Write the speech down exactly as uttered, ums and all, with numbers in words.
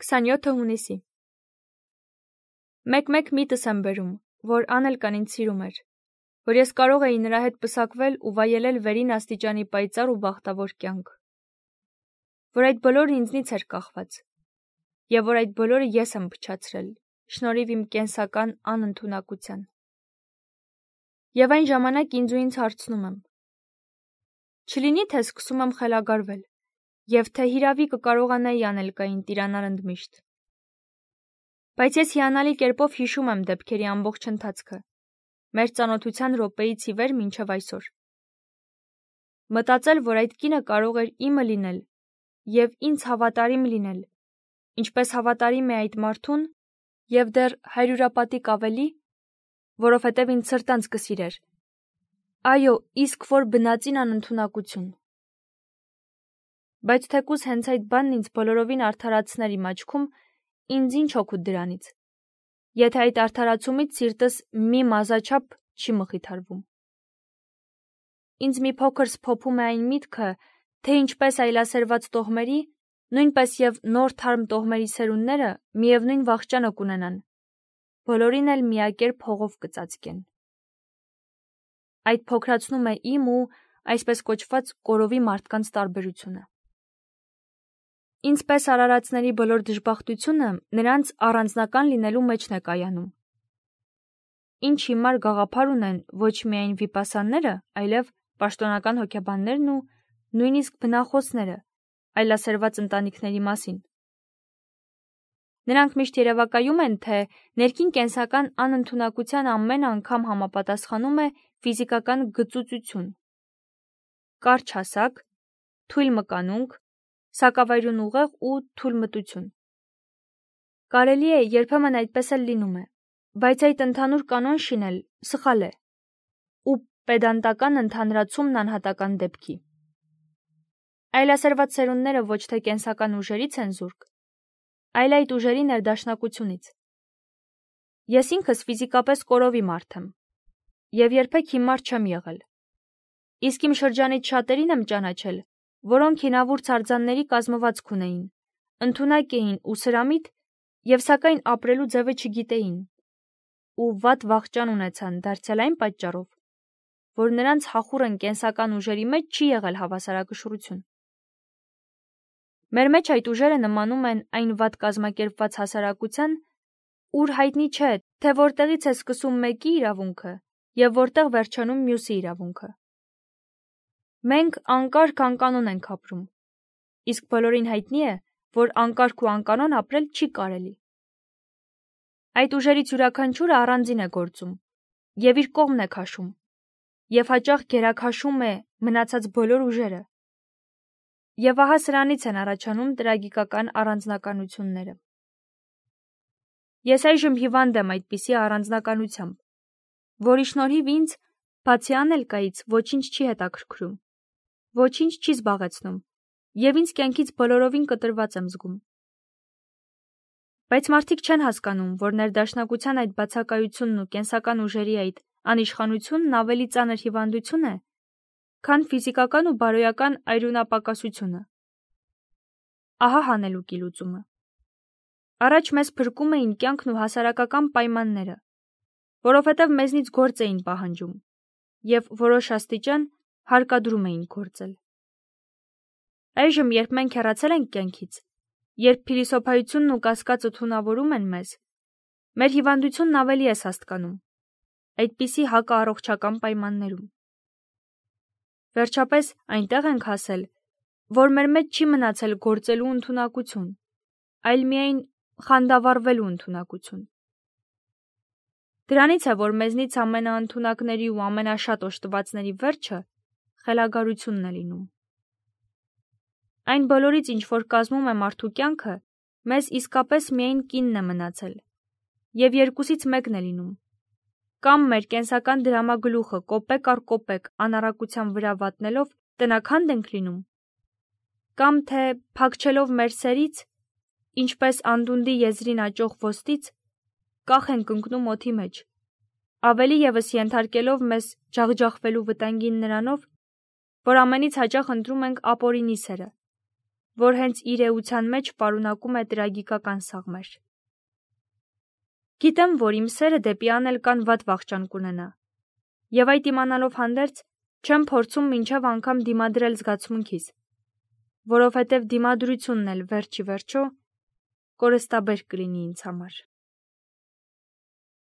քսանյոթը հունիսի Մեկ-մեկ միտս եմ բերում, որ Անել կան ինձ սիրում էր, որ ես կարող էի նրա հետ պսակվել ու վայելել վերին աստիճանի պայծառ ու բախտավոր կյանք, որ այդ բոլորը ինձնից էր կախված, և որ այդ բոլորը ես եմ փչացրել, շնորհիվ իմ կենսական անընդունակության։ Եվ այն ժամանակ ինձ ու ինձ հարցնում եմ. չլինի թե սկսում եմ խելագարվել, և թե հիրավի կկարողանայի անել կային տիրանալ ընդմիշտ։ Բայց ես հիանալի կերպով հիշում եմ դեպքերի ամբողջ ընթացքը, մեր ծանոթության րոպեից ի վեր մինչև այսօր։ Մտածել, որ այդ կինը կարող էր իմը լինել և ինձ հավատարիմ լինել, ինչպես հավատարիմ է այդ մարդուն, և դեռ հարյուրապատիկ ավելի, որովհետև ինձ սրտանց կսիրեր։ Այո, իսկ որ բնածին անընդունակություն։ Բայց թեկուզ հենց այդ բանն ինձ բոլորովին արդարացներ իմ աչքում, ինձ ինչ օգուտ դրանից, եթե այդ արդարացումից սիրտս մի մազաչափ չի մխիթարվում։ Ինձ մի փոքր սփոփում է այն միտքը, թե ինչպես այլասերված տոհմերի, նույնպես և նոր թարմ տոհմերի սերունդները միևնույն վախճանը կունենան, բոլորին էլ միակերպ հողով կծածկեն։ Այդ փոքրացնում է իմ ու, այսպես կոչված, կորովի մարդկանց տարբերությունը։ Ինձ պես արարածների բոլոր դժբախտությունը նրանց առանձնական լինելու մեջն է կայանում։ Ինչ հիմար գաղափար ունեն ոչ միայն վիպասանները, այլև պաշտոնական հոգեբաններն ու նույնիսկ բնախոսները այլասերված ընտանիքների մասին։ Նրանք միշտ երևակայում են, թե ներքին կենսական անընդունակության ամեն անգամ համապատասխանում է ֆիզիկական գծուծություն, կարճ հասակ, թույլ մկանունք, սակավայրուն ուղեղ ու թույլմտություն։ Կարելի է, երբեմն այդպես էլ լինում է, բայց այդ ընդհանուր կանոն շինել սխալ է ու պեդանտական ընդհանրացումն անհատական դեպքի։ Այլասերված սերունդները ոչ թե կենսական ուժերից են զուրկ, այլ այդ ուժերի ներդաշնակությունից։ Ես ինքս ֆիզիկապես կորովի մարդ եմ և երբեք հիմար չեմ եղել, իսկ իմ շրջանից շատերին եմ ճանաչել, որոնք հինավուրց արձանների կազմվածք ունեին, ընդունակ էին ու սրամիտ և սակայն ապրելու ձևը չգիտեին, ու վատ վախճան ունեցան դարձյալ այն պատճառով, որ նրանց հախուռն կենսական ուժերի մեջ չի եղել հավասարակշռություն։ Մեր մեջ այդ ուժերը նմանում են այն վատ կազմակերպված հասարակության, ուր հայտնի չէ, թե որտեղից է սկսում մեկի իրավունքը և որտեղ վերջանում մյուսի իրավունքը։ Մենք անկարգ անկանոն ենք ապրում, իսկ բոլորին հայտնի է, որ անկարգ ու անկանոն ապրել չի կարելի։ Այդ ուժերից յուրաքանչյուրը առանձին է գործում և իր կողմն է քաշում, և հաճախ գերաքաշում է մնացած բոլոր ուժերը։ Եվ ահա սրանից են առաջանում տրագիկական առանձնականությունները։ Ես այժմ հիվանդ եմ այդպիսի առանձնականությամբ, որի շնորհիվ ինձ, բացի Անելկայից, ոչինչ չի հետաքրքրում, ոչինչ չի զբաղեցնում, և ինձ կյանքից բոլորովին կտրված եմ զգում։ Բայց մարդիկ չեն հասկանում, որ ներդաշնակության այդ բացակայությունն ու կենսական ուժերի այդ անիշխանությունն ավելի ծանր հիվանդություն է, քան ֆիզիկական ու բարոյական այրունապակասությունը։ Ահա հանելուկի լուծումը։ Առաջ մեզ փրկում էին կյանքն ու հասարակական պայմանները, որովհետև մեզնից գործ էին պահանջում և որոշ աստիճան հարկադրում էին գործել։ Այժմ, երբ մենք հեռացել ենք կյանքից, երբ փիլիսոփայությունն ու կասկածը թունավորում են մեզ, մեր հիվանդությունն ավելի է սաստկանում, այդպիսի հակաառողջական պայմաններում։ Վերջապես այնտեղ ենք հասել, որ մեր մեջ չի մնացել գործելու ընդունակություն, այլ միայն խանդավառվելու ընդունակություն։ Դրանից է, որ մեզնից ամենաընդունակների ու ամենաշատ օժտվածների վերջը խելագարությունն է լինում։ Այն բոլորից, ինչ որ կազմում է մարդու կյանքը, մեզ իսկապես միայն կինն է մնացել, և երկուսից մեկն է լինում. կամ մեր կենսական դրամագլուխը կոպեկ առ կոպեկ անառակության վրա վատնելով տնաքանդ ենք լինում, կամ թե փախչելով մեր սերից, ինչպես անդունդի եզրին աճող ոստից, կախ ենք ընկնում օդի մեջ, ավելի ևս ենթարկելով մեզ ջախջախվելու վտանգին նրանով, որ ամենից հաճախ ընտրում ենք ապօրինի սերը, որ հենց իր էության մեջ պարունակում է տրագիկական սաղմեր։ Գիտեմ, որ իմ սերը դեպի Ան էլ կան վատ վախճան կունենա, և այդ իմանալով հանդերձ չեմ փորձում մինչև անգամ դիմադրել զգացմունքիս, որովհետև դիմադրությունն էլ վերջ ի վերջո կորստաբեր կլինի ինձ համար։